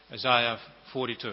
Isaiah 42.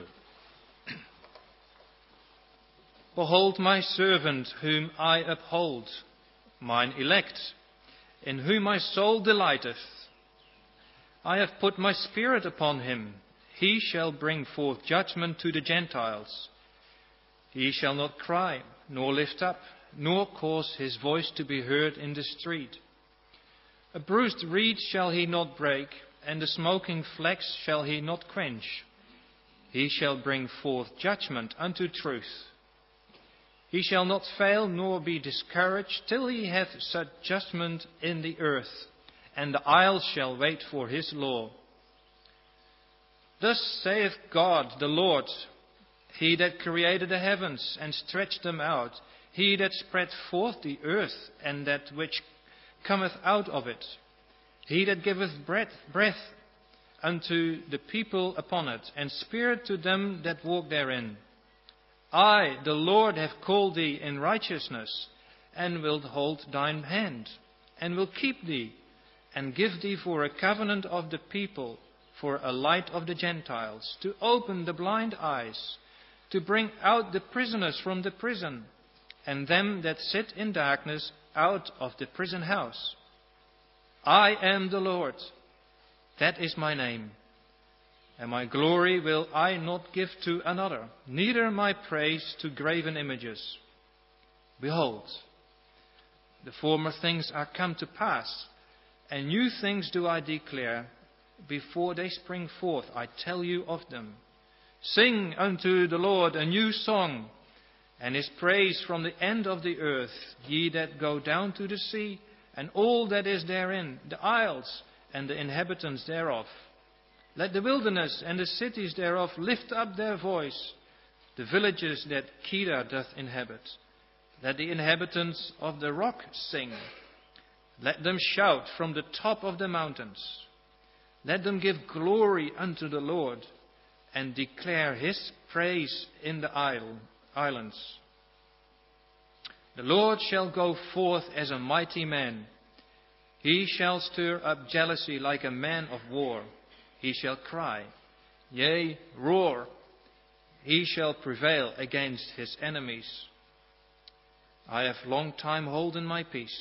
Behold my servant whom I uphold, mine elect, in whom my soul delighteth. I have put my spirit upon him. He shall bring forth judgment to the Gentiles. He shall not cry, nor lift up, nor cause his voice to be heard in the street. A bruised reed shall he not break, and the smoking flax shall he not quench. He shall bring forth judgment unto truth. He shall not fail nor be discouraged till he hath set judgment in the earth, and the isles shall wait for his law. Thus saith God the Lord, He that created the heavens and stretched them out, He that spread forth the earth and that which cometh out of it, He that giveth breath unto the people upon it, and spirit to them that walk therein. I, the Lord, have called thee in righteousness, and will hold thine hand, and will keep thee, and give thee for a covenant of the people, for a light of the Gentiles, to open the blind eyes, to bring out the prisoners from the prison, and them that sit in darkness out of the prison house. I am the Lord, that is my name. And my glory will I not give to another, neither my praise to graven images. Behold, the former things are come to pass, and new things do I declare. Before they spring forth, I tell you of them. Sing unto the Lord a new song, and his praise from the end of the earth, ye that go down to the sea, and all that is therein, the isles and the inhabitants thereof. Let the wilderness and the cities thereof lift up their voice, the villages that Kedar doth inhabit. Let the inhabitants of the rock sing. Let them shout from the top of the mountains. Let them give glory unto the Lord, and declare his praise in the islands. The Lord shall go forth as a mighty man. He shall stir up jealousy like a man of war. He shall cry, yea, roar. He shall prevail against his enemies. I have long time holden my peace.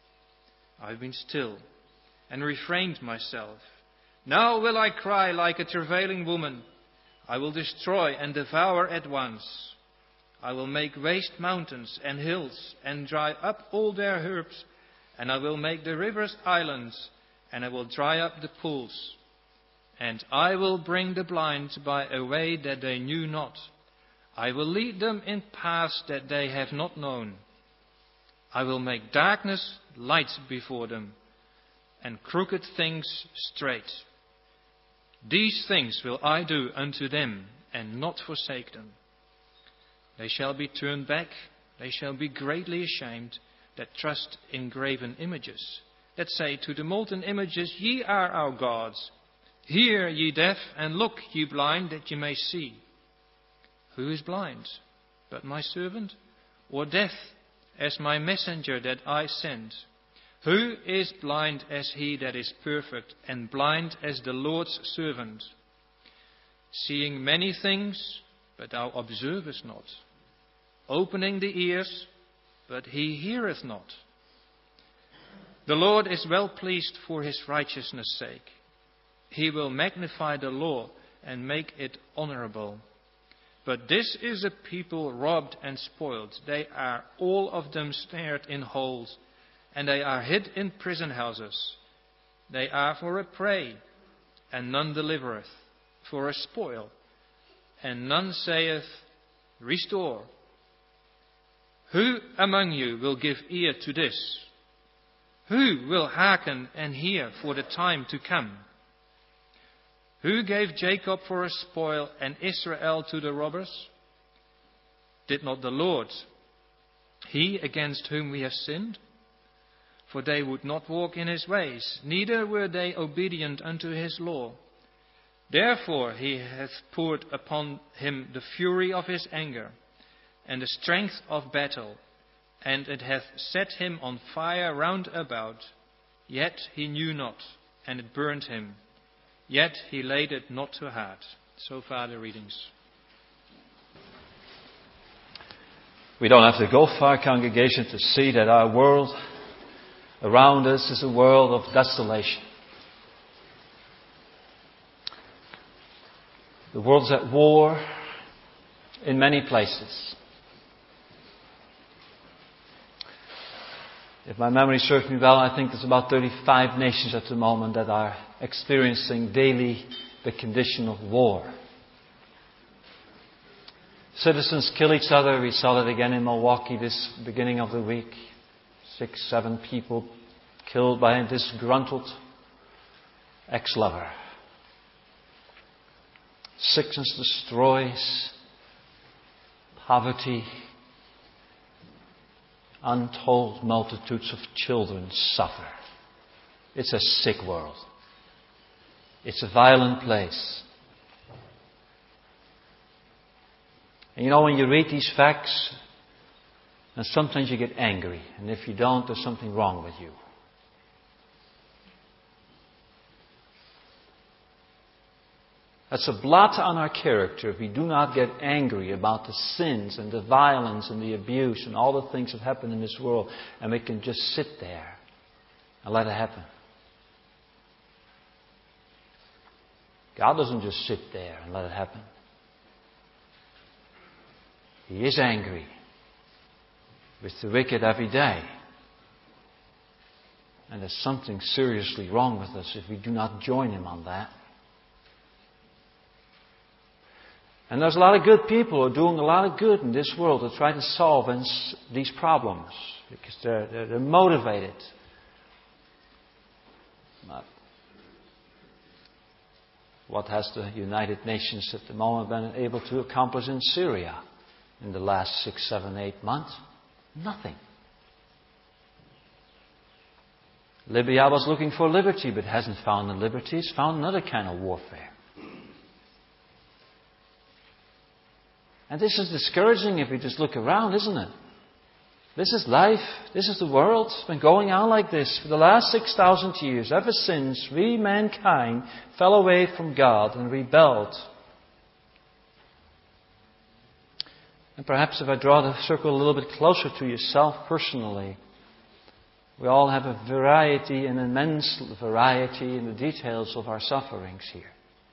I have been still and refrained myself. Now will I cry like a travailing woman. I will destroy and devour at once. I will make waste mountains and hills, and dry up all their herbs. And I will make the rivers islands, and I will dry up the pools. And I will bring the blind by a way that they knew not. I will lead them in paths that they have not known. I will make darkness light before them, and crooked things straight. These things will I do unto them, and not forsake them. They shall be turned back, they shall be greatly ashamed, that trust in graven images, that say to the molten images, Ye are our gods. Hear, ye deaf, and look, ye blind, that ye may see. Who is blind but my servant, or deaf as my messenger that I send? Who is blind as he that is perfect, and blind as the Lord's servant? Seeing many things, but thou observest not. Opening the ears, but he heareth not. The Lord is well pleased for his righteousness' sake. He will magnify the law and make it honorable. But this is a people robbed and spoiled. They are all of them snared in holes, and they are hid in prison houses. They are for a prey, and none delivereth, for a spoil, and none saith, Restore. Who among you will give ear to this? Who will hearken and hear for the time to come? Who gave Jacob for a spoil and Israel to the robbers? Did not the Lord, he against whom we have sinned? For they would not walk in his ways, neither were they obedient unto his law. Therefore he hath poured upon him the fury of his anger, and the strength of battle, and it hath set him on fire round about. Yet he knew not, and it burned him. Yet he laid it not to heart. So far the readings. We don't have to go far, congregation, to see that our world around us is a world of desolation. The world's at war in many places. If my memory serves me well, I think there's about 35 nations at the moment that are experiencing daily the condition of war. Citizens kill each other. We saw that again in Milwaukee this beginning of the week. 6, 7 people killed by a disgruntled ex-lover. Sickness destroys. Poverty. Untold multitudes of children suffer. It's a sick world. It's a violent place. And you know, when you read these facts, and sometimes you get angry. And if you don't, there's something wrong with you. That's a blot on our character if we do not get angry about the sins and the violence and the abuse and all the things that happen in this world, and we can just sit there and let it happen. God doesn't just sit there and let it happen. He is angry with the wicked every day. And there's something seriously wrong with us if we do not join Him on that. And there's a lot of good people who are doing a lot of good in this world to try to solve these problems. Because they're motivated. But what has the United Nations at the moment been able to accomplish in Syria in the last 6, 7, 8 months? Nothing. Libya was looking for liberty, but hasn't found the liberty. It's found another kind of warfare. And this is discouraging if we just look around, isn't it? This is life. This is the world. It's been going on like this for the last 6,000 years, ever since we, mankind, fell away from God and rebelled. And perhaps if I draw the circle a little bit closer to yourself personally, we all have a variety, an immense variety in the details of our sufferings here.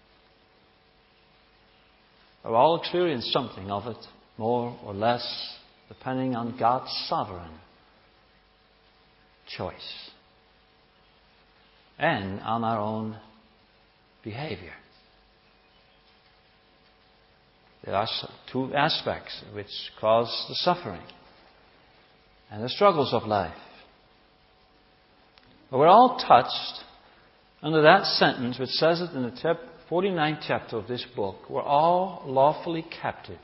We've all experienced something of it, more or less, depending on God's sovereign choice and on our own behavior. There are 2 aspects which cause the suffering and the struggles of life. But we're all touched under that sentence which says it in the 49th chapter of this book. We're all lawfully captive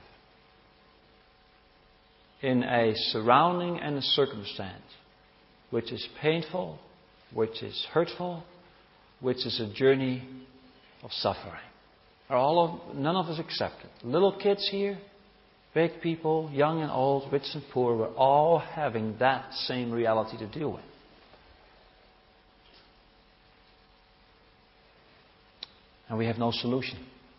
in a surrounding and a circumstance which is painful, which is hurtful, which is a journey of suffering. None of us excepted. Little kids here, big people, young and old, rich and poor, we're all having that same reality to deal with. And we have no solution.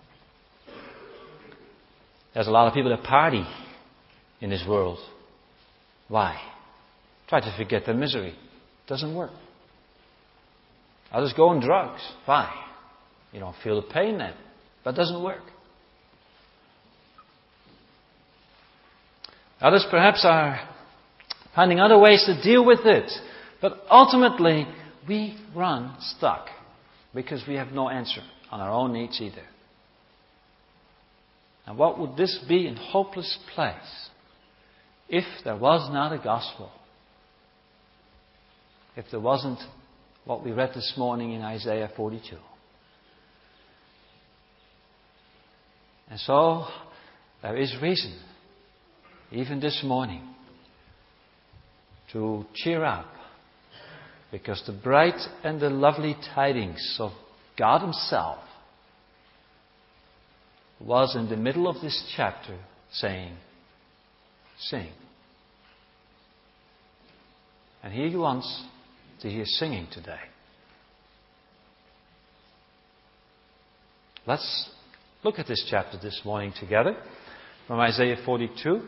There's a lot of people that party in this world. Why? Try to forget their misery. Doesn't work. Others go on drugs. Why? You don't feel the pain then. But it doesn't work. Others perhaps are finding other ways to deal with it. But ultimately, we run stuck because we have no answer on our own needs either. And what would this be in hopeless place if there was not a gospel? If there wasn't what we read this morning in Isaiah 42. And so, there is reason, even this morning, to cheer up. Because the bright and the lovely tidings of God Himself was in the middle of this chapter saying, sing. And He wants to hear singing today. Let's look at this chapter this morning together from Isaiah 42.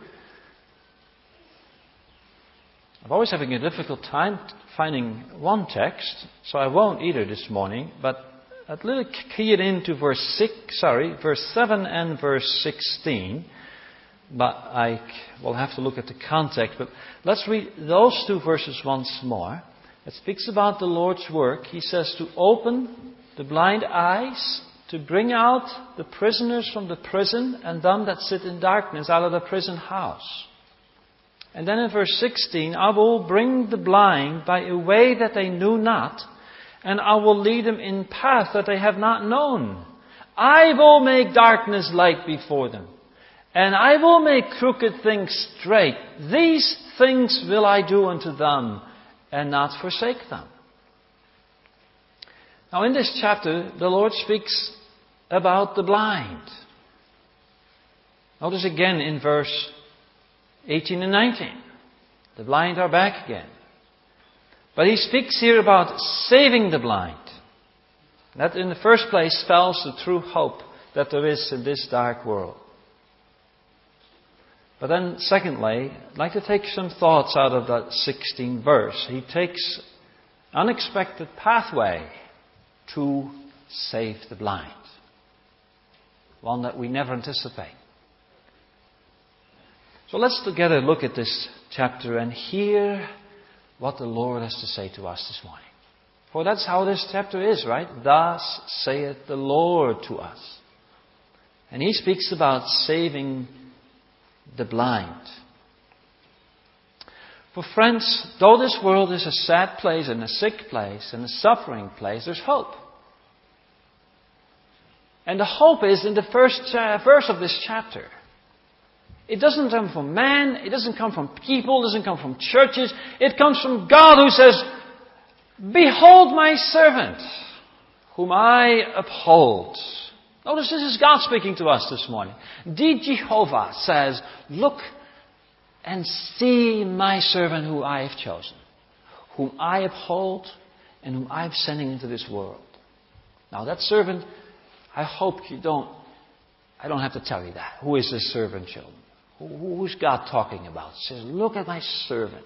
I'm always having a difficult time finding one text, so I won't either this morning, but I'd little key it into verse 7 and verse 16. But I will have to look at the context. But let's read those two verses once more. It speaks about the Lord's work. He says to open the blind eyes, to bring out the prisoners from the prison, and them that sit in darkness out of the prison house. And then in verse 16, I will bring the blind by a way that they knew not, and I will lead them in path that they have not known. I will make darkness light before them, and I will make crooked things straight. These things will I do unto them, and not forsake them. Now in this chapter, the Lord speaks about the blind. Notice again in verse 18 and 19. The blind are back again. But he speaks here about saving the blind. That in the first place spells the true hope that there is in this dark world. But then secondly, I'd like to take some thoughts out of that 16th verse. He takes unexpected pathway to save the blind. One that we never anticipate. So let's together look at this chapter and hear what the Lord has to say to us this morning. For that's how this chapter is, right? Thus saith the Lord to us. And he speaks about saving the blind. For friends, though this world is a sad place and a sick place and a suffering place, there's hope. And the hope is in the first verse of this chapter. It doesn't come from man, it doesn't come from people, it doesn't come from churches. It comes from God who says, behold my servant, whom I uphold. Notice this is God speaking to us this morning. The Jehovah says, look and see my servant who I have chosen, whom I uphold and whom I am sending into this world. Now that servant, I hope I don't have to tell you that. Who is this servant, children? Who's God talking about? He says, look at my servant.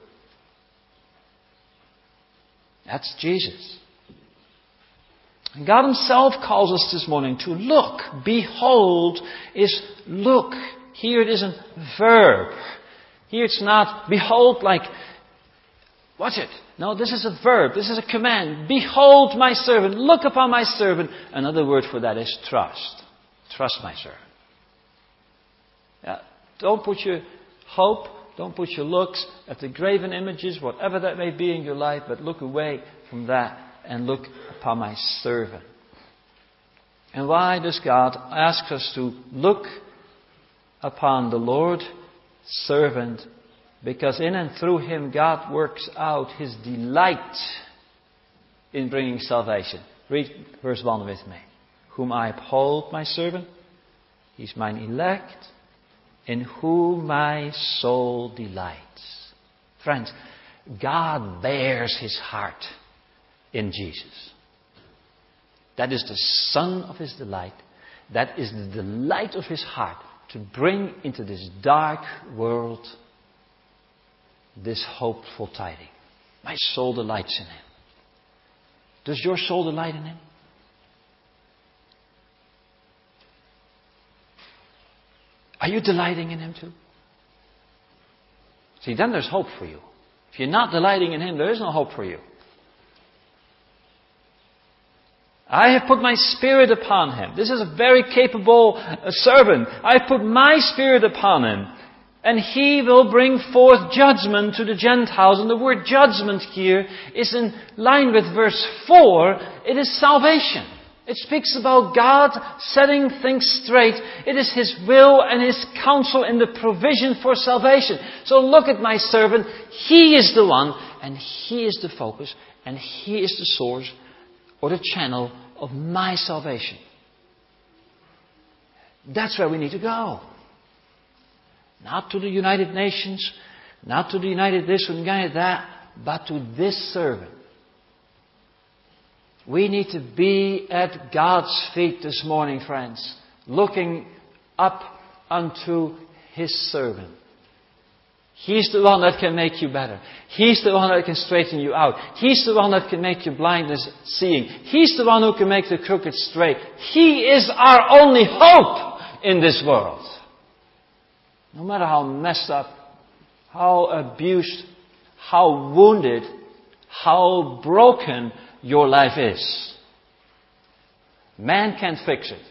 That's Jesus. And God himself calls us this morning to look. Behold is look. Here it is a verb. Here it's not behold like, watch it. No, this is a verb. This is a command. Behold my servant. Look upon my servant. Another word for that is trust. Trust my servant. Yeah. Don't put your hope, don't put your looks at the graven images, whatever that may be in your life, but look away from that and look upon my servant. And why does God ask us to look upon the Lord servant? Because in and through him God works out his delight in bringing salvation. Read verse 1 with me. Whom I uphold, my servant, he's mine elect, in whom my soul delights. Friends, God bears his heart in Jesus. That is the sun of his delight. That is the delight of his heart to bring into this dark world this hopeful tiding. My soul delights in him. Does your soul delight in him? Are you delighting in him too? See, then there's hope for you. If you're not delighting in him, there is no hope for you. I have put my spirit upon him. This is a very capable servant. I have put my spirit upon him. And he will bring forth judgment to the Gentiles. And the word judgment here is in line with verse 4. It is salvation. It speaks about God setting things straight. It is his will and his counsel in the provision for salvation. So look at my servant. He is the one, and he is the focus, and he is the source or the channel of my salvation. That's where we need to go. Not to the United Nations, not to the United this or United that, but to this servant. We need to be at God's feet this morning, friends. looking up unto His servant. He's the one that can make you better. He's the one that can straighten you out. He's the one that can make your blindness seeing. He's the one who can make the crooked straight. He is our only hope in this world. No matter how messed up, how abused, how wounded, how broken your life is. Man can't fix it.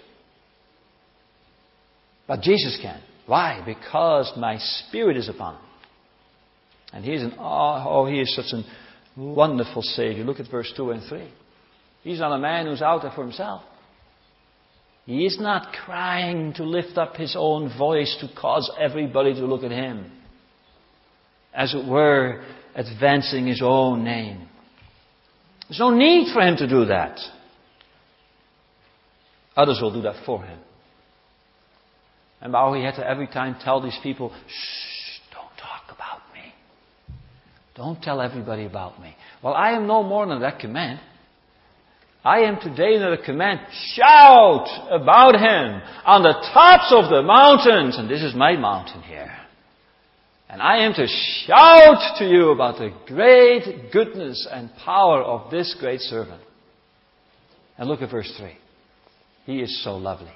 But Jesus can. Why? Because my Spirit is upon him. And he is such a wonderful Savior. Look at verse 2 and 3. He's not a man who's out there for himself. He is not crying to lift up his own voice to cause everybody to look at him. As it were, advancing his own name. There's no need for him to do that. Others will do that for him. And how he had to every time tell these people, shh, don't talk about me. Don't tell everybody about me. Well, I am no more than that command. I am today under the command, shout about him on the tops of the mountains. And this is my mountain here. And I am to shout to you about the great goodness and power of this great servant. And look at verse 3. He is so lovely.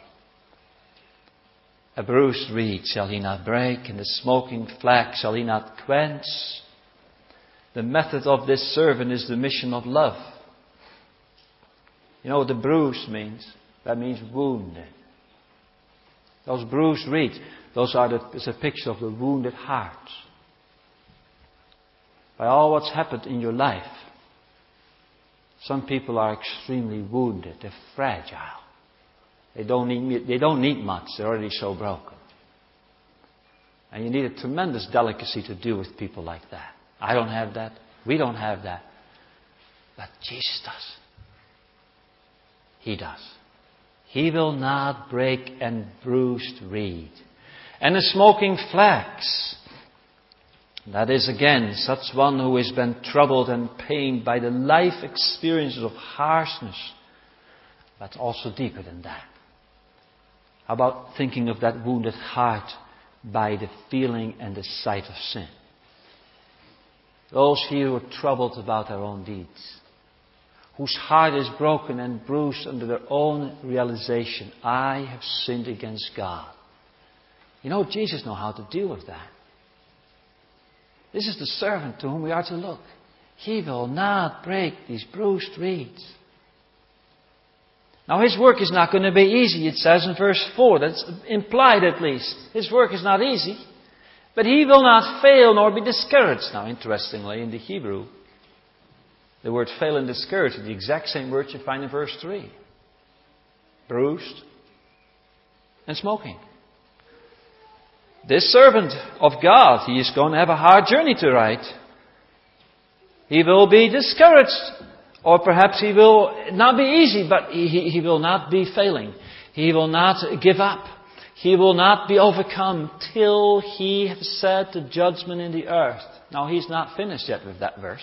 A bruised reed shall he not break, and the smoking flax shall he not quench. The method of this servant is the mission of love. You know what the bruised means? That means wounded. Those bruised reeds, it's a picture of the wounded heart. By all what's happened in your life, some people are extremely wounded. They're fragile. They don't need much. They're already so broken. And you need a tremendous delicacy to deal with people like that. I don't have that. We don't have that. But Jesus does. He does. He will not break and bruised reed. And the smoking flax. That is again such one who has been troubled and pained by the life experiences of harshness. But also deeper than that. How about thinking of that wounded heart by the feeling and the sight of sin? Those here who are troubled about their own deeds. Whose heart is broken and bruised under their own realization. I have sinned against God. You know, Jesus knows how to deal with that. This is the servant to whom we are to look. He will not break these bruised reeds. Now his work is not going to be easy, it says in verse 4. That's implied at least. His work is not easy. But he will not fail nor be discouraged. Now interestingly, in the Hebrew, the word fail and discouraged is the exact same word you find in verse 3. Bruised and smoking. This servant of God, he is going to have a hard journey to ride. He will be discouraged. Or perhaps he will not be easy, but he will not be failing. He will not give up. He will not be overcome till he has set the judgment in the earth. Now he's not finished yet with that verse.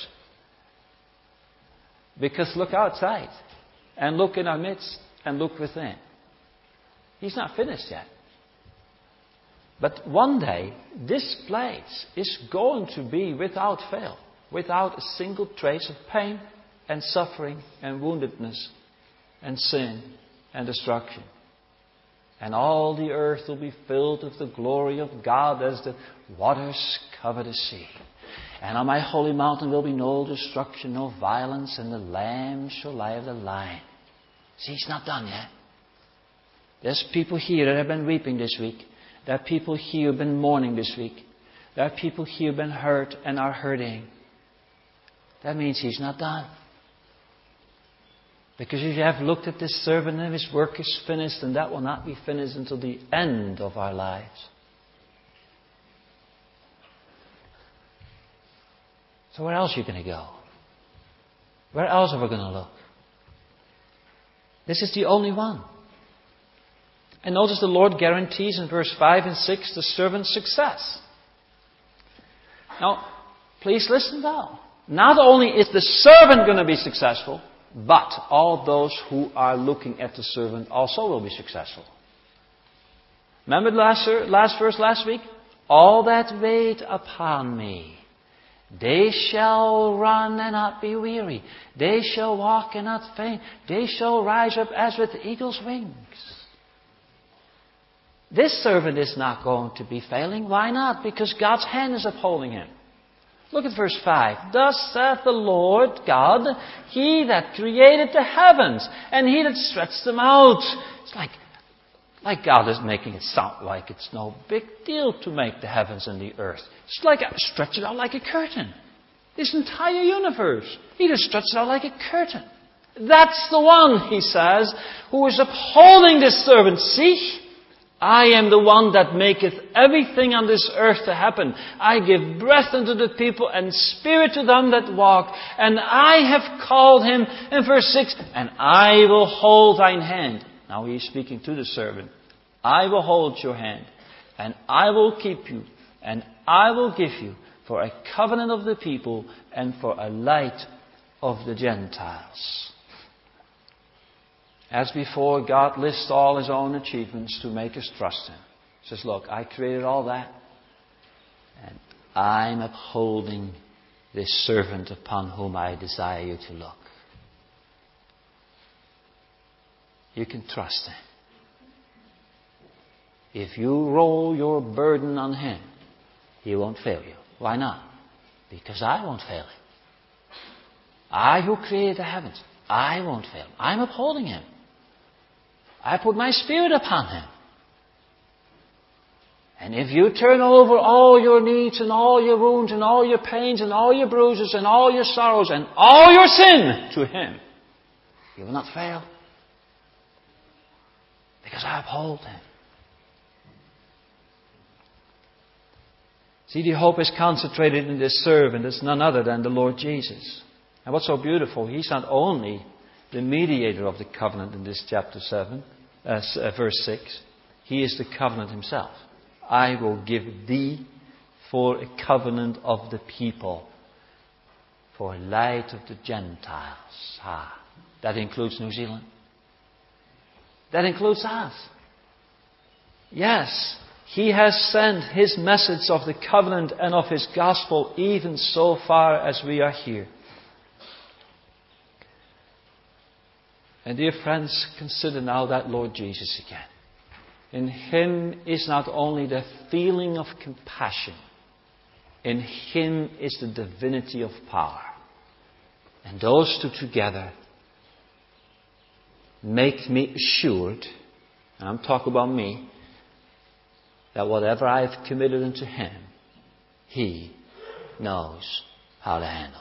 Because look outside and look in our midst and look within. He's not finished yet. But one day this place is going to be without fail, without a single trace of pain and suffering and woundedness and sin and destruction. And all the earth will be filled with the glory of God as the waters cover the sea. And on my holy mountain will be no destruction, no violence, and the Lamb shall lie of the lion. See, it's not done yet. There's people here that have been weeping this week. There are people here who have been mourning this week. There are people here who have been hurt and are hurting. That means he's not done. Because if you have looked at this servant and his work is finished, and that will not be finished until the end of our lives. So where else are you going to go? Where else are we going to look? This is the only one. And notice the Lord guarantees in verse 5 and 6 the servant's success. Now, please listen now. Not only is the servant going to be successful, but all those who are looking at the servant also will be successful. Remember the last verse last week? All that wait upon me, they shall run and not be weary. They shall walk and not faint. They shall rise up as with eagle's wings. This servant is not going to be failing. Why not? Because God's hand is upholding him. Look at verse 5. Thus saith the Lord God, He that created the heavens, and He that stretched them out. It's like God is making it sound like it's no big deal to make the heavens and the earth. It's like stretch it out like a curtain. This entire universe. He just stretched it out like a curtain. That's the one, He says, who is upholding this servant. See? I am the one that maketh everything on this earth to happen. I give breath unto the people and spirit to them that walk. And I have called him, in verse 6, and I will hold thine hand. Now he is speaking to the servant. I will hold your hand, and I will keep you, and I will give you for a covenant of the people and for a light of the Gentiles. As before, God lists all His own achievements to make us trust Him. He says, look, I created all that, and I'm upholding this servant upon whom I desire you to look. You can trust Him. If you roll your burden on Him, He won't fail you. Why not? Because I won't fail Him. I who created the heavens, I won't fail Him. I'm upholding Him. I put my spirit upon Him. And if you turn over all your needs and all your wounds and all your pains and all your bruises and all your sorrows and all your sin to Him, you will not fail. Because I uphold Him. See, the hope is concentrated in this servant. It's none other than the Lord Jesus. And what's so beautiful, He's not only the mediator of the covenant in this chapter 7, verse 6. He is the covenant Himself. I will give thee for a covenant of the people, for a light of the Gentiles. That includes New Zealand. That includes us. Yes, He has sent His message of the covenant and of His gospel even so far as we are here. And dear friends, consider now that Lord Jesus again. In Him is not only the feeling of compassion. In Him is the divinity of power. And those two together make me assured, and I'm talking about me, that whatever I have committed unto Him, He knows how to handle.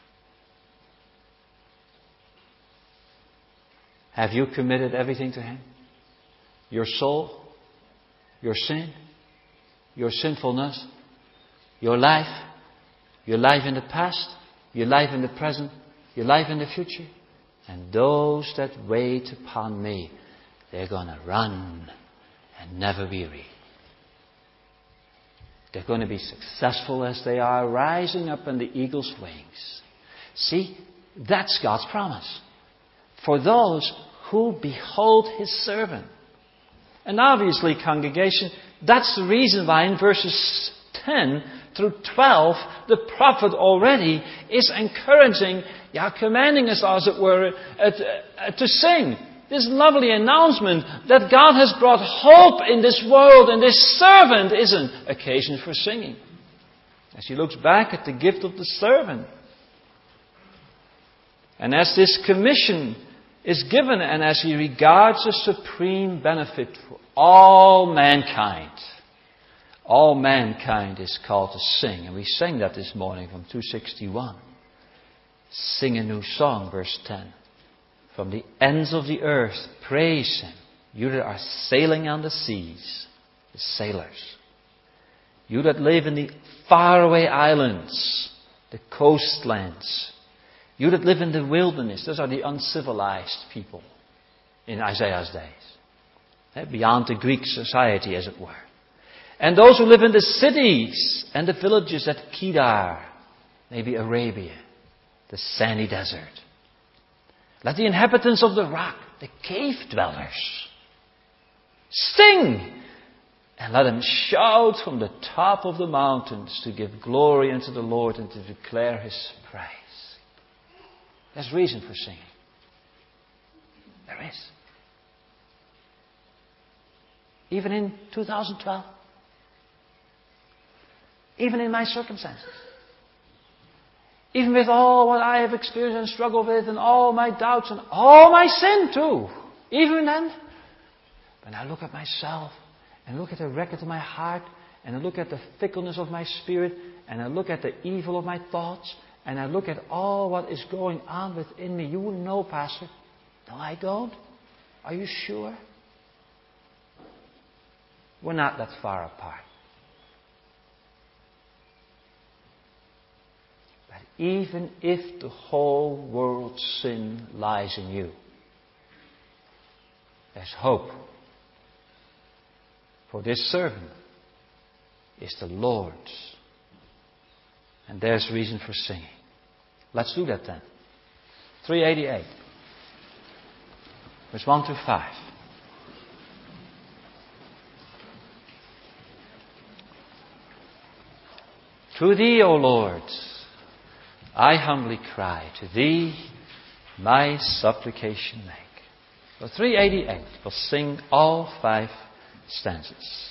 Have you committed everything to Him? Your soul, your sin, your sinfulness, your life in the past, your life in the present, your life in the future. And those that wait upon me, they're going to run and never weary. They're going to be successful as they are rising up on the eagle's wings. See, that's God's promise. For those who behold His servant. And obviously, congregation, that's the reason why in verses 10 through 12, the prophet already is encouraging, commanding us, as it were, to sing. This lovely announcement that God has brought hope in this world, and this servant is an occasion for singing. As he looks back at the gift of the servant. And as this commission is given, and as he regards a supreme benefit for all mankind is called to sing. And we sang that this morning from 261. Sing a new song, verse 10. From the ends of the earth, praise Him. You that are sailing on the seas, the sailors. You that live in the faraway islands, the coastlands. You that live in the wilderness. Those are the uncivilized people in Isaiah's days. Beyond the Greek society, as it were. And those who live in the cities and the villages at Kedar, maybe Arabia, the sandy desert. Let the inhabitants of the rock, the cave dwellers, sing And let them shout from the top of the mountains to give glory unto the Lord and to declare His praise. There's reason for singing. There is. Even in 2012. Even in my circumstances. Even with all what I have experienced and struggled with and all my doubts and all my sin too. Even then, when I look at myself and look at the record of my heart and I look at the fickleness of my spirit and I look at the evil of my thoughts and I look at all what is going on within me, you wouldn't know, Pastor. No, I don't. Are you sure? We're not that far apart. But even if the whole world's sin lies in you, there's hope. For this servant is the Lord's. And there's reason for singing. Let's do that then. 388. Verse 1 to 5. To Thee, O Lord, I humbly cry. To Thee my supplication make. So 388. We'll sing all 5 stanzas.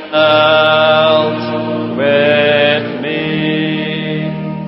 melt with me.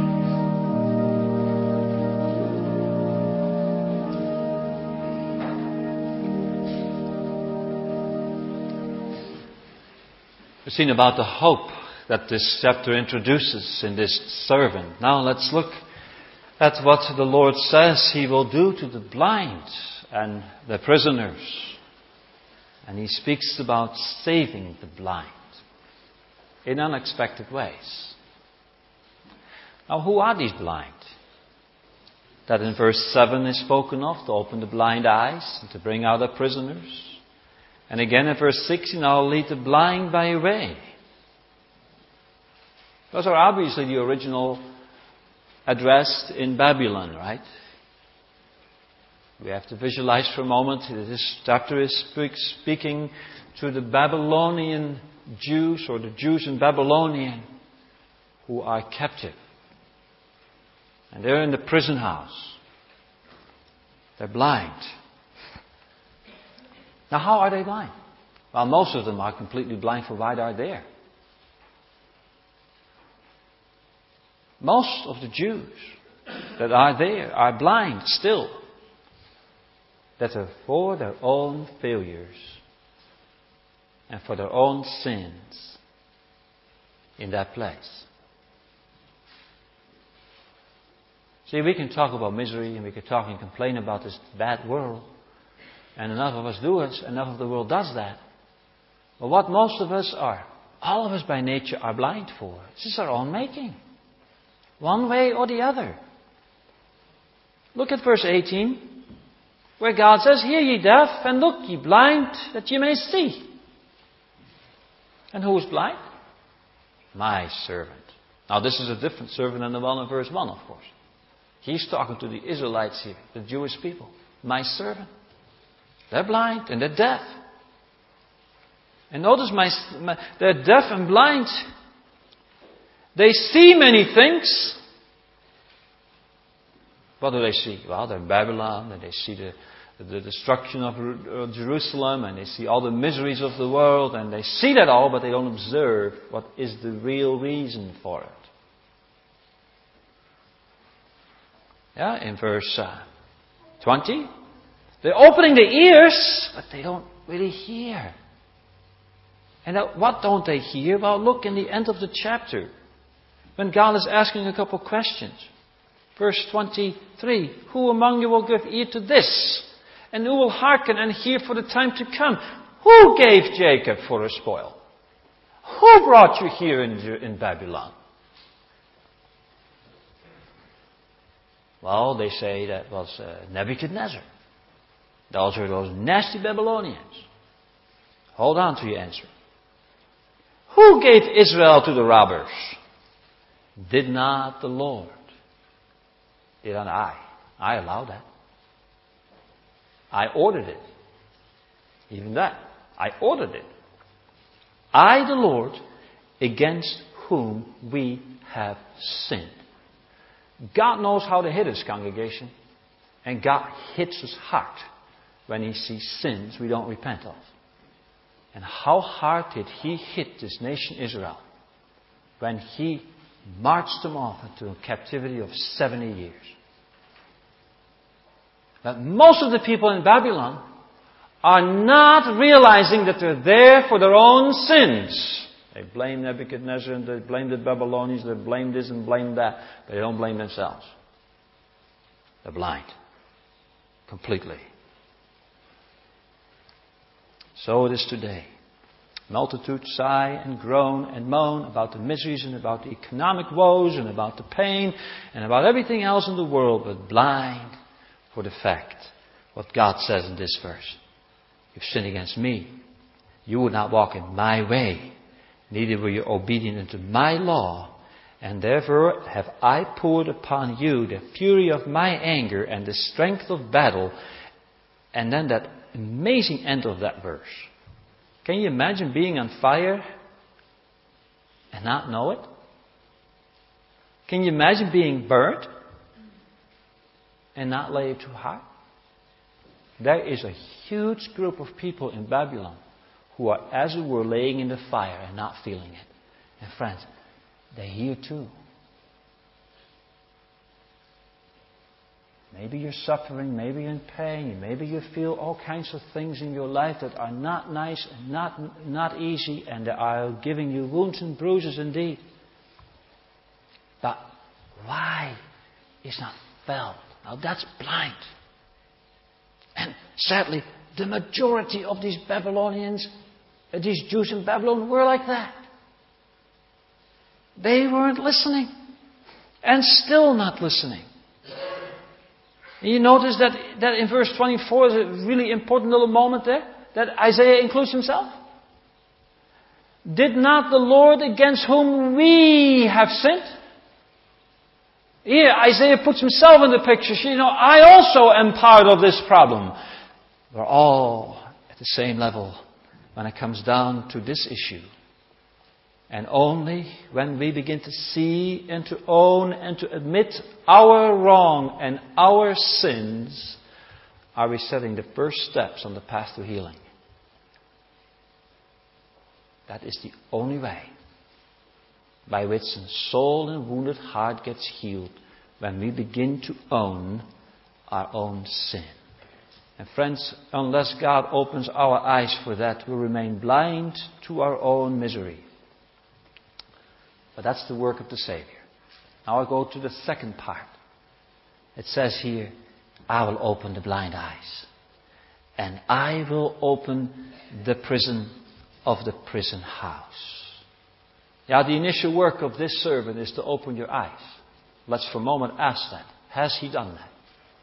We've seen about the hope that this chapter introduces in this servant. Now let's look at what the Lord says He will do to the blind and the prisoners. And He speaks about saving the blind in unexpected ways. Now, who are these blind? That in verse 7 is spoken of, to open the blind eyes and to bring out the prisoners. And again in verse 16, I'll lead the blind by a way. Those are obviously the original addressed in Babylon, right? We have to visualize for a moment. This chapter is speaking to the Babylonian Jews, or the Jews in Babylonian who are captive. And they're in the prison house. They're blind. Now, how are they blind? Well, most of them are completely blind, for why they are there. Most of the Jews that are there are blind still. That are for their own failures and for their own sins in that place. See, we can talk about misery and we can talk and complain about this bad world. And enough of us do it, enough of the world does that. But what most of us are, all of us by nature are blind for. This is our own making. One way or the other. Look at verse 18, where God says, "Hear ye deaf, and look ye blind, that ye may see." And who is blind? My servant. Now this is a different servant than the one in verse 1, of course. He's talking to the Israelites here, the Jewish people. My servant. They're blind and they're deaf. And notice they're deaf and blind. They see many things. What do they see? Well, they're in Babylon, and they see the destruction of Jerusalem, and they see all the miseries of the world, and they see that all, but they don't observe what is the real reason for it. Yeah, in verse 20, they're opening their ears, but they don't really hear. And what don't they hear? Well, look in the end of the chapter, when God is asking a couple of questions. Verse 23, "Who among you will give ear to this? And who will hearken and hear for the time to come? Who gave Jacob for a spoil? Who brought you here in Babylon?" Well, they say that was Nebuchadnezzar. Those are those nasty Babylonians. Hold on to your answer. Who gave Israel to the robbers? Did not the Lord? Did not I? I allowed that. I ordered it. Even that. I ordered it. I, the Lord, against whom we have sinned. God knows how to hit His congregation. And God hits His heart when He sees sins we don't repent of. And how hard did He hit this nation Israel when He marched them off into a captivity of 70 years? That most of the people in Babylon are not realizing that they're there for their own sins. They blame Nebuchadnezzar and they blame the Babylonians, they blame this and blame that, but they don't blame themselves. They're blind. Completely. So it is today. Multitudes sigh and groan and moan about the miseries and about the economic woes and about the pain and about everything else in the world, but blind for the fact what God says in this verse. You've sinned against me. You would not walk in my way. Neither were you obedient unto my law. And therefore have I poured upon you the fury of my anger and the strength of battle. And then that amazing end of that verse. Can you imagine being on fire and not know it? Can you imagine being burnt and not lay it to heart? There is a huge group of people in Babylon who are, as it were, laying in the fire and not feeling it. And friends, they're here too. Maybe you're suffering, maybe you're in pain, maybe you feel all kinds of things in your life that are not nice and not easy, and that are giving you wounds and bruises indeed. But why is not felt? Now that's blind. And sadly, the majority of these Babylonians, these Jews in Babylon, were like that. They weren't listening, and still not listening. And you notice that in verse 24 is a really important little moment there, that Isaiah includes himself. Did not the Lord against whom we have sinned? Here, Isaiah puts himself in the picture. I also am part of this problem. We're all at the same level when it comes down to this issue. And only when we begin to see and to own and to admit our wrong and our sins are we setting the first steps on the path to healing. That is the only way by which a soul and wounded heart gets healed, when we begin to own our own sin. And friends, unless God opens our eyes for that, we'll remain blind to our own misery. But that's the work of the Savior. Now I go to the second part. It says here, I will open the blind eyes. And I will open the prison of the prison house. Yeah, the initial work of this servant is to open your eyes. Let's for a moment ask that. Has he done that?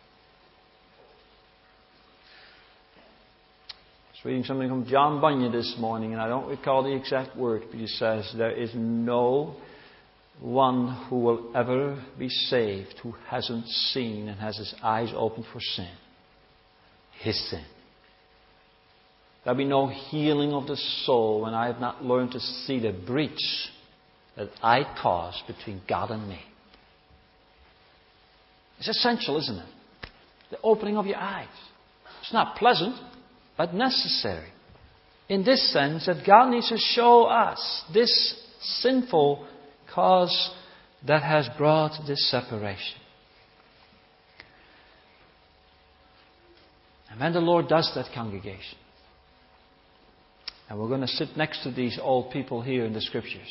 I was reading something from John Bunyan this morning, and I don't recall the exact word, but he says, there is no one who will ever be saved who hasn't seen and has his eyes open for sin. His sin. There'll be no healing of the soul when I have not learned to see the breach that I caused between God and me. It's essential, isn't it? The opening of your eyes. It's not pleasant, but necessary. In this sense, that God needs to show us this sinful cause that has brought this separation. And when the Lord does that, congregation, and we're going to sit next to these old people here in the Scriptures.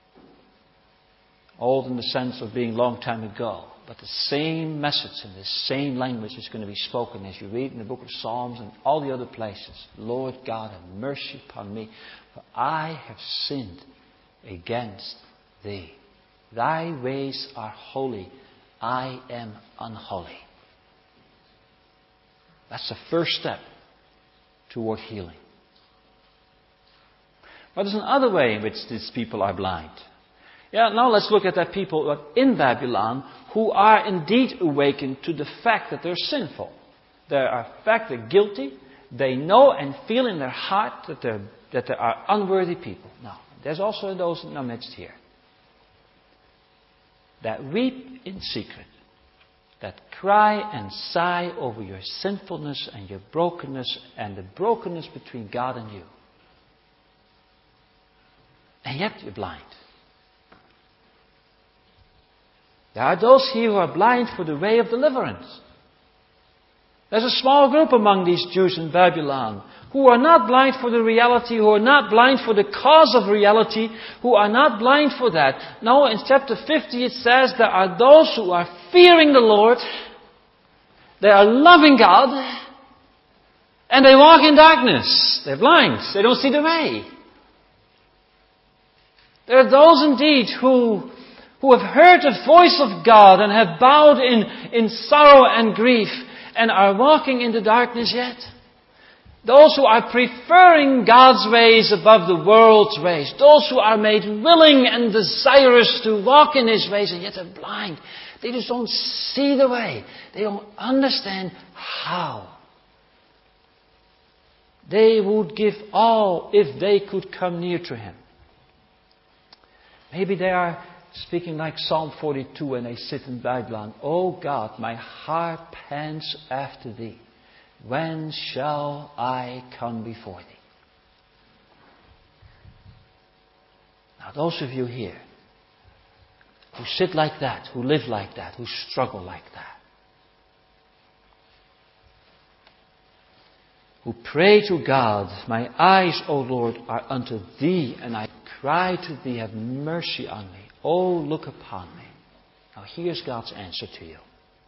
Old in the sense of being long time ago. But the same message and the same language is going to be spoken as you read in the book of Psalms and all the other places. Lord God, have mercy upon me, for I have sinned against Thee. Thy ways are holy. I am unholy. That's the first step toward healing. But there's another way in which these people are blind. Yeah, now let's look at that people in Babylon who are indeed awakened to the fact that they're sinful. They are in fact they're guilty. They know and feel in their heart that they are unworthy people. Now, there's also those in our midst here that weep in secret, that cry and sigh over your sinfulness and your brokenness and the brokenness between God and you. And yet you're blind. There are those here who are blind for the way of deliverance. There's a small group among these Jews in Babylon who are not blind for the reality, who are not blind for the cause of reality, who are not blind for that. No, in chapter 50 it says there are those who are fearing the Lord, they are loving God, and they walk in darkness. They're blind. They don't see the way. There are those indeed who have heard the voice of God and have bowed in sorrow and grief and are walking in the darkness yet. Those who are preferring God's ways above the world's ways. Those who are made willing and desirous to walk in His ways and yet are blind. They just don't see the way. They don't understand how. They would give all if they could come near to Him. Maybe they are speaking like Psalm 42 when they sit in Babylon. Oh God, my heart pants after Thee. When shall I come before Thee? Now, those of you here who sit like that, who live like that, who struggle like that, who pray to God, my eyes, O Lord, are unto Thee, and I cry to Thee, have mercy on me. Oh, look upon me. Now here's God's answer to you.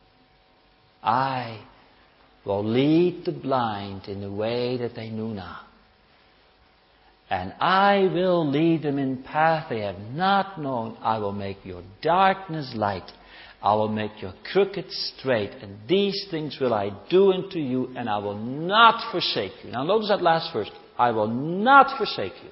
I will lead the blind in the way that they knew not. And I will lead them in path they have not known. I will make your darkness light. I will make your crooked straight. And these things will I do unto you, and I will not forsake you. Now notice that last verse. I will not forsake you.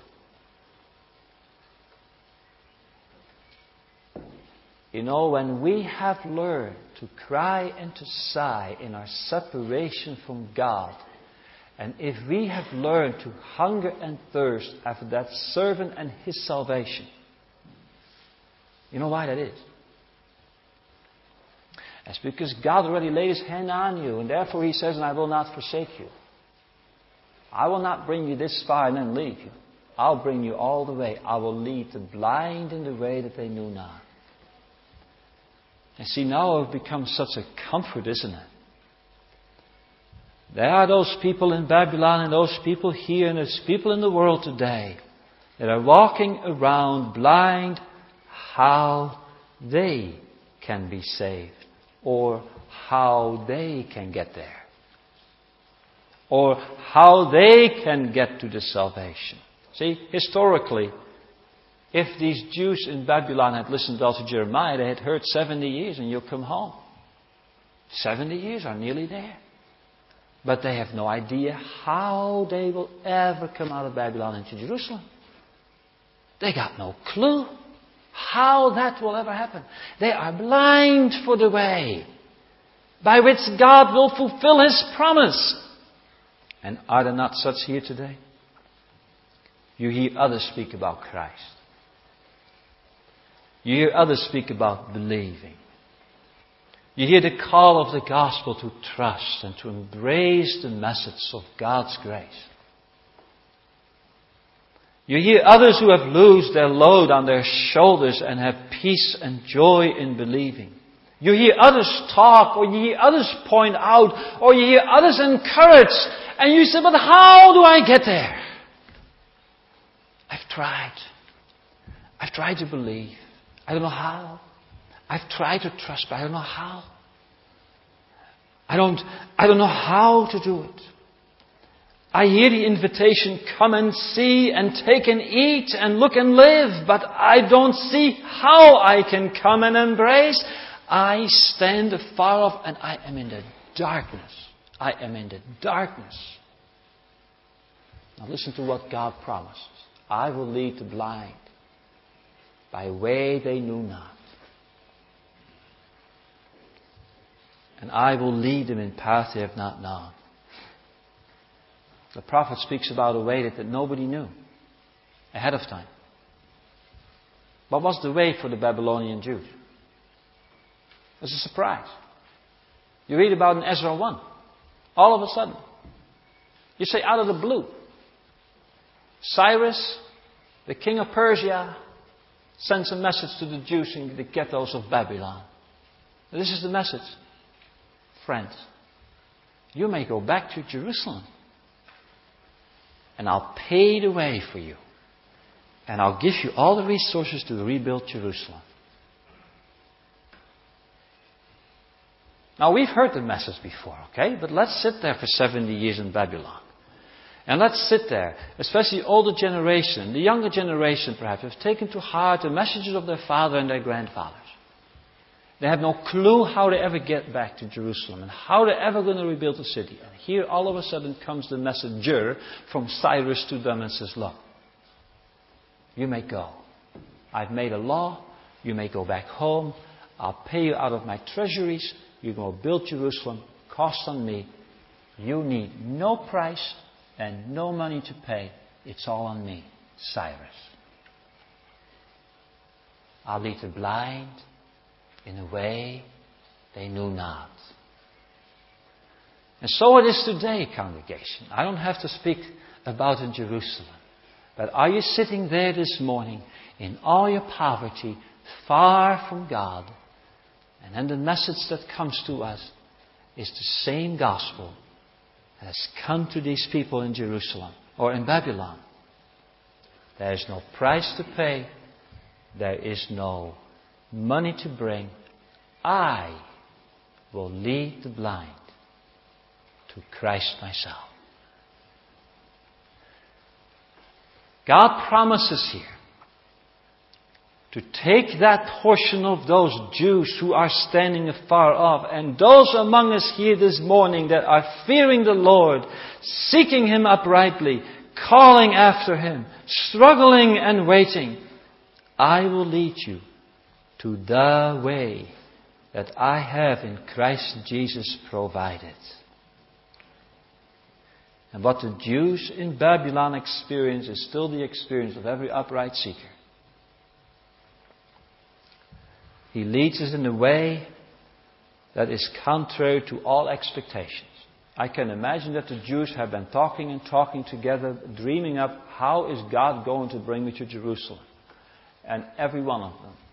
You know, when we have learned to cry and to sigh in our separation from God, and if we have learned to hunger and thirst after that servant and his salvation, you know why that is? That's because God already laid His hand on you, and therefore He says, and I will not forsake you. I will not bring you this far and then leave you. I'll bring you all the way. I will lead the blind in the way that they knew not. And see, now it's become such a comfort, isn't it? There are those people in Babylon and those people here and there's people in the world today that are walking around blind how they can be saved or how they can get there or how they can get to the salvation. See, historically, if these Jews in Babylon had listened well to Jeremiah, they had heard 70 years and you'll come home. 70 years are nearly there. But they have no idea how they will ever come out of Babylon into Jerusalem. They got no clue how that will ever happen. They are blind for the way by which God will fulfill His promise. And are there not such here today? You hear others speak about Christ. You hear others speak about believing. You hear the call of the gospel to trust and to embrace the message of God's grace. You hear others who have loosed their load on their shoulders and have peace and joy in believing. You hear others talk, or you hear others point out, or you hear others encourage, and you say, but how do I get there? I've tried. I've tried to believe. I don't know how. I've tried to trust, but I don't know how. I don't know how to do it. I hear the invitation, come and see and take and eat and look and live, but I don't see how I can come and embrace. I stand afar off and I am in the darkness. I am in the darkness. Now listen to what God promises. I will lead the blind by way they knew not. And I will lead them in paths they have not known. The prophet speaks about a way that nobody knew ahead of time. What was the way for the Babylonian Jews? It was a surprise. You read about in Ezra 1. All of a sudden. You say out of the blue. Cyrus, the king of Persia, sends a message to the Jews in the ghettos of Babylon. This is the message. Friends, you may go back to Jerusalem. And I'll pay the way for you. And I'll give you all the resources to rebuild Jerusalem. Now we've heard the message before, okay? But let's sit there for 70 years in Babylon. And let's sit there, especially the older generation, the younger generation perhaps, have taken to heart the messages of their father and their grandfathers. They have no clue how they ever get back to Jerusalem and how they're ever going to rebuild the city. And here all of a sudden comes the messenger from Cyrus to them and says, look, you may go. I've made a law. You may go back home. I'll pay you out of my treasuries. You're going to build Jerusalem. Cost on me. You need no price and no money to pay. It's all on me, Cyrus. I'll lead the blind in a way they knew not. And so it is today, congregation. I don't have to speak about in Jerusalem. But are you sitting there this morning in all your poverty, far from God. And then the message that comes to us is the same gospel that has come to these people in Jerusalem or in Babylon. There is no price to pay. There is no money to bring. I will lead the blind to Christ myself. God promises here to take that portion of those Jews who are standing afar off, and those among us here this morning that are fearing the Lord, seeking Him uprightly, calling after Him, struggling and waiting. I will lead you to the way that I have in Christ Jesus provided. And what the Jews in Babylon experience is still the experience of every upright seeker. He leads us in a way that is contrary to all expectations. I can imagine that the Jews have been talking and talking together, dreaming up, how is God going to bring me to Jerusalem? And every one of them,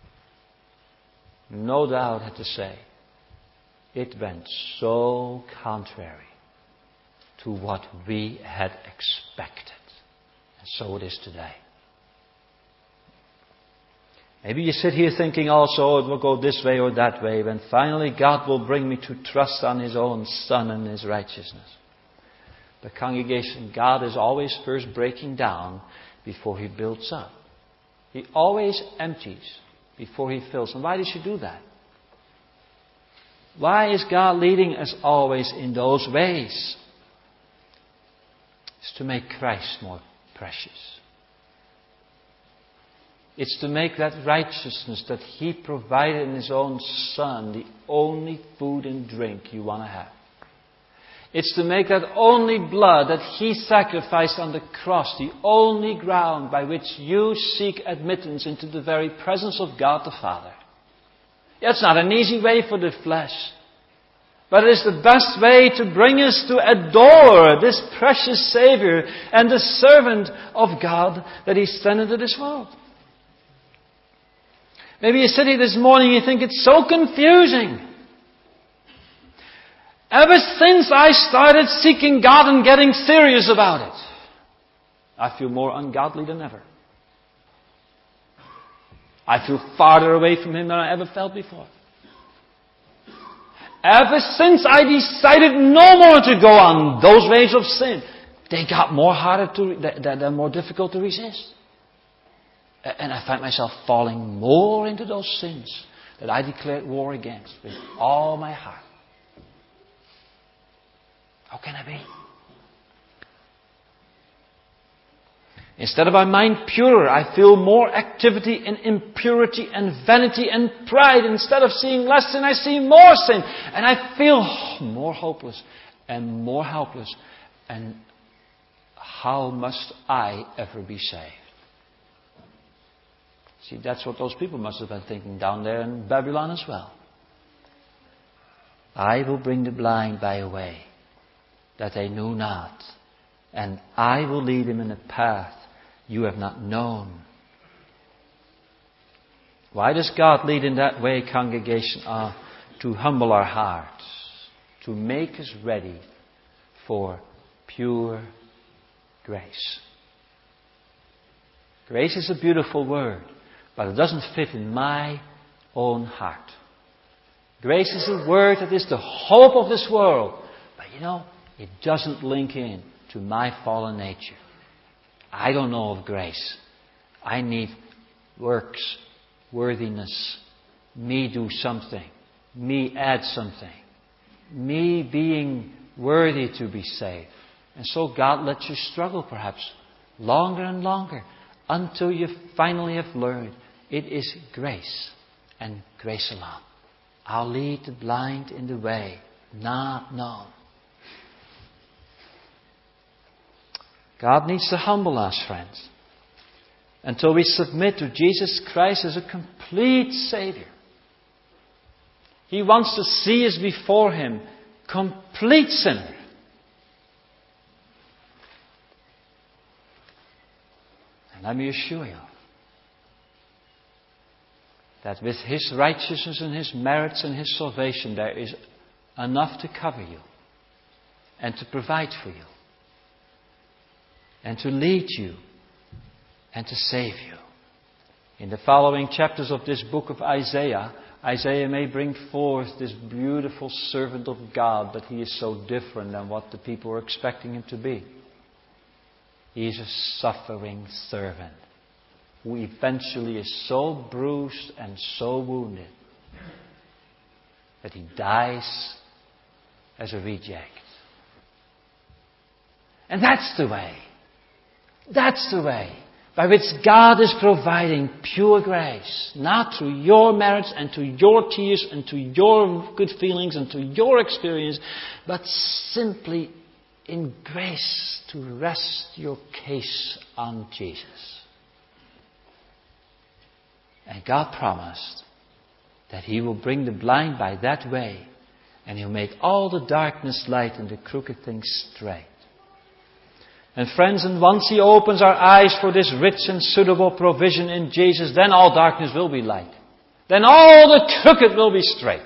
no doubt, had to say, it went so contrary to what we had expected. And so it is today. Maybe you sit here thinking also it will go this way or that way, when finally God will bring me to trust on His own Son and His righteousness. The congregation, God is always first breaking down before He builds up. He always empties before He fills. And why does He do that? Why is God leading us always in those ways? It's to make Christ more precious. It's to make that righteousness that He provided in His own Son the only food and drink you want to have. It's to make that only blood that He sacrificed on the cross the only ground by which you seek admittance into the very presence of God the Father. It's not an easy way for the flesh, but it is the best way to bring us to adore this precious Savior and the servant of God that He sent into this world. Maybe you sit here this morning and you think it's so confusing. Ever since I started seeking God and getting serious about it, I feel more ungodly than ever. I feel farther away from Him than I ever felt before. Ever since I decided no more to go on those ways of sin, they got they're more difficult to resist. And I find myself falling more into those sins that I declared war against with all my heart. How can I be? Instead of my mind purer, I feel more activity in impurity and vanity and pride. Instead of seeing less sin, I see more sin. And I feel more hopeless and more helpless. And how must I ever be saved? See, that's what those people must have been thinking down there in Babylon as well. I will bring the blind by a way that they knew not, and I will lead them in a path you have not known. Why does God lead in that way, congregation? To humble our hearts, to make us ready for pure grace. Grace is a beautiful word, but it doesn't fit in my own heart. Grace is a word that is the hope of this world. But it doesn't link in to my fallen nature. I don't know of grace. I need works, worthiness, me do something, me add something, me being worthy to be saved. And so God lets you struggle perhaps longer and longer until you finally have learned it is grace and grace alone. I'll lead the blind in the way not known. God needs to humble us, friends, until we submit to Jesus Christ as a complete Savior. He wants to see us before Him, complete sinner. And let me assure you, that with His righteousness and His merits and His salvation there is enough to cover you and to provide for you and to lead you and to save you. In the following chapters of this book of Isaiah, Isaiah may bring forth this beautiful servant of God, but he is so different than what the people were expecting him to be. He is a suffering servant who eventually is so bruised and so wounded that he dies as a reject. And that's the way. That's the way by which God is providing pure grace, not through your merits and to your tears and to your good feelings and to your experience, but simply in grace to rest your case on Jesus. And God promised that He will bring the blind by that way, and He'll make all the darkness light and the crooked things straight. And friends, and once He opens our eyes for this rich and suitable provision in Jesus, then all darkness will be light. Then all the crooked will be straight.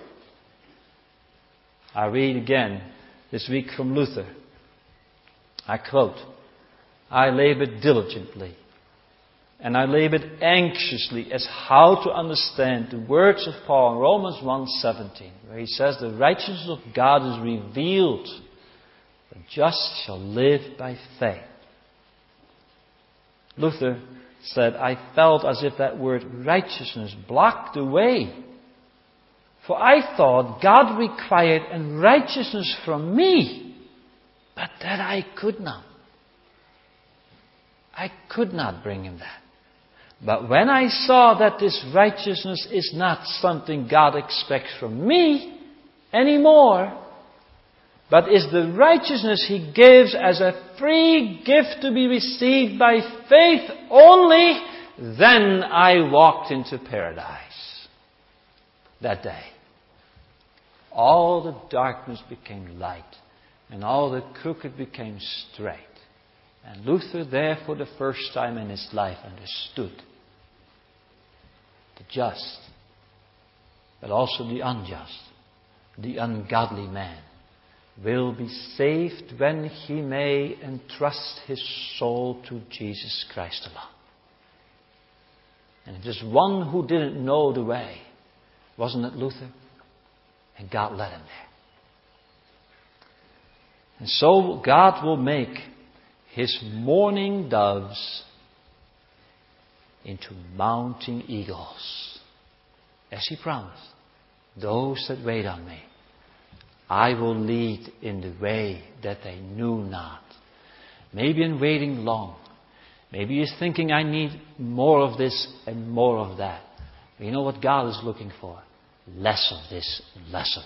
I read again this week from Luther. I quote, "I labored diligently and I labored anxiously as how to understand the words of Paul in Romans 1:17, where he says, the righteousness of God is revealed. The just shall live by faith." Luther said, "I felt as if that word righteousness blocked the way. For I thought God required a righteousness from me, but that I could not. I could not bring Him that. But when I saw that this righteousness is not something God expects from me anymore, but is the righteousness He gives as a free gift to be received by faith only, then I walked into paradise." That day, all the darkness became light, and all the crooked became straight. And Luther there for the first time in his life understood the just, but also the unjust, the ungodly man, will be saved when he may entrust his soul to Jesus Christ alone. And it is one who didn't know the way, wasn't it Luther? And God led him there. And so God will make His morning doves into mounting eagles, as He promised. Those that wait on me, I will lead in the way that they knew not. Maybe in waiting long. Maybe you're thinking, I need more of this and more of that. But you know what God is looking for? Less of this and less of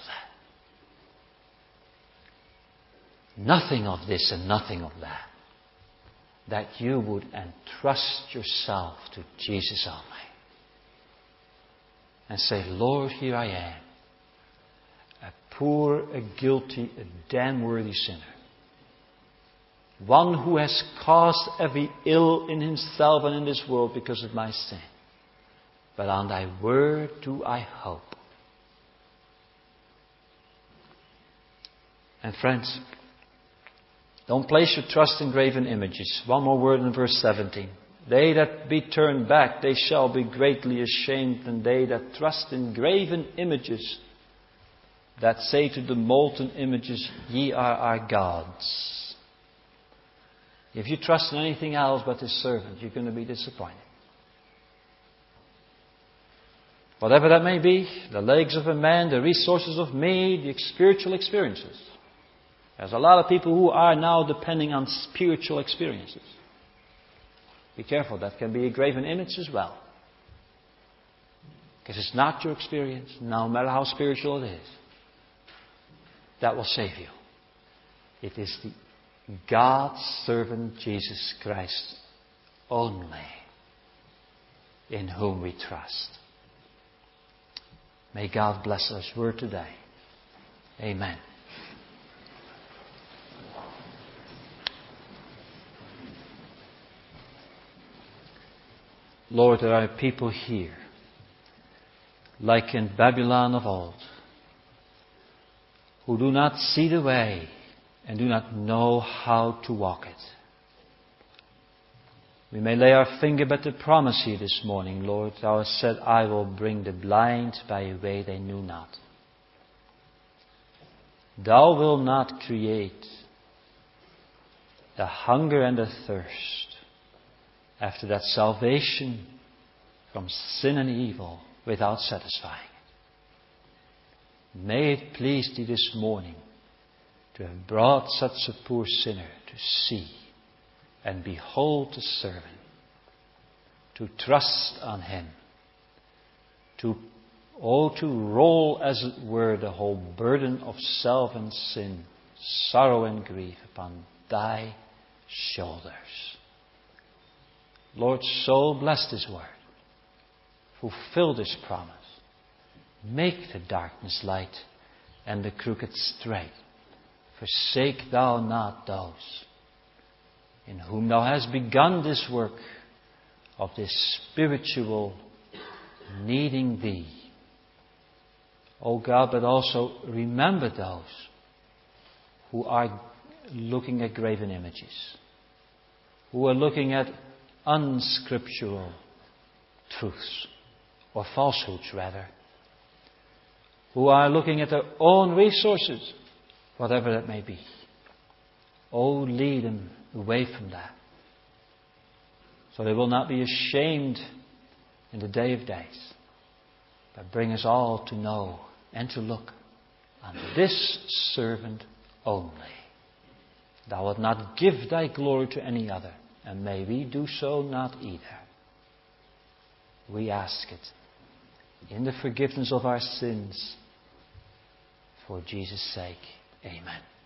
that. Nothing of this and nothing of that. That you would entrust yourself to Jesus only. And say, Lord, here I am. A poor, a guilty, a damn worthy sinner. One who has caused every ill in himself and in this world because of my sin. But on Thy word do I hope. And friends, don't place your trust in graven images. One more word in verse 17. They that be turned back, they shall be greatly ashamed, and they that trust in graven images, that say to the molten images, ye are our gods. If you trust in anything else but His servant, you're going to be disappointed. Whatever that may be, the legs of a man, the resources of me, the spiritual experiences. There's a lot of people who are now depending on spiritual experiences. Be careful, that can be a graven image as well. Because it's not your experience, no matter how spiritual it is, that will save you. It is the God's servant Jesus Christ only in whom we trust. May God bless us word today. Amen. Lord, there are people here like in Babylon of old, who do not see the way and do not know how to walk it. We may lay our finger but the promise here this morning, Lord. Thou hast said, I will bring the blind by a way they knew not. Thou wilt not create the hunger and the thirst after that salvation from sin and evil without satisfying it. May it please Thee this morning to have brought such a poor sinner to see and behold the servant, to trust on Him, to roll, as it were, the whole burden of self and sin, sorrow and grief upon Thy shoulders. Lord, so bless this word. Fulfill this promise. Make the darkness light and the crooked straight. Forsake Thou not those in whom Thou hast begun this work of this spiritual needing Thee. O God, but also remember those who are looking at graven images, who are looking at unscriptural truths, or falsehoods rather, who are looking at their own resources, whatever that may be. Oh, lead them away from that, so they will not be ashamed in the day of days, but bring us all to know and to look on this servant only. Thou wilt not give Thy glory to any other, and may we do so not either. We ask it in the forgiveness of our sins, for Jesus' sake. Amen.